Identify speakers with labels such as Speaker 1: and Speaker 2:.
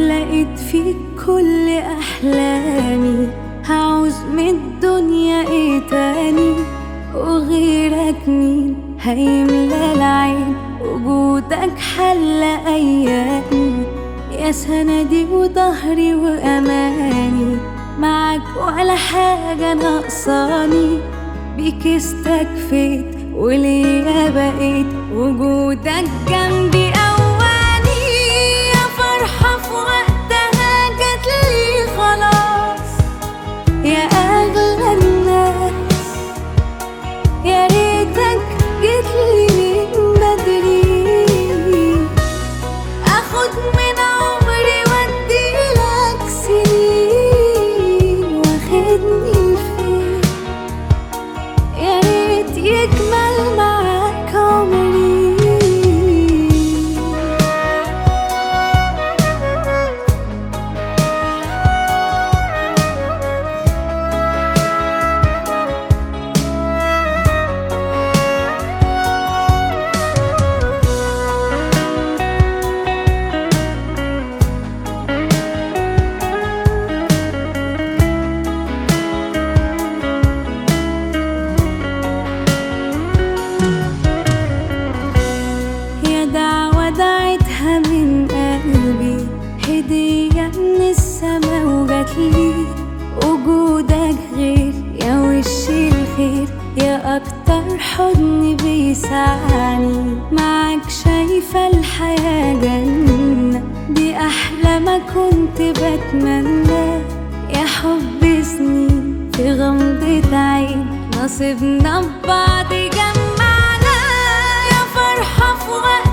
Speaker 1: لقيت فيك كل أحلامي، هعوز من الدنيا ايه تاني؟ وغيرك مين هيملى العين؟ وجودك حل أيامي، يا سندي وظهري وأماني. معاك ولا حاجة ناقصاني، بيك استكفيت وليا بقيت. وجودك جنبي أواني، يا فرحة في وقتها جاتلي خلاص. يا أغلى الناس يا ريتك جيتلي من بدري، أخد من عمري وأديلك سنين. واخدني فين؟ يا ريت يكمل معاك عمري. دعيتها من قلبي، هدية من السما وجاتلي. وجودك غير يا وش الخير، يا أكتر حضن بيسعني. معاك شايفة الحياة جنة، دي أحلى ما كنت بتمنى. يا حب سنين في غمضة عين، نصيبنا ببعض جمعنا. يا فرحة في وقت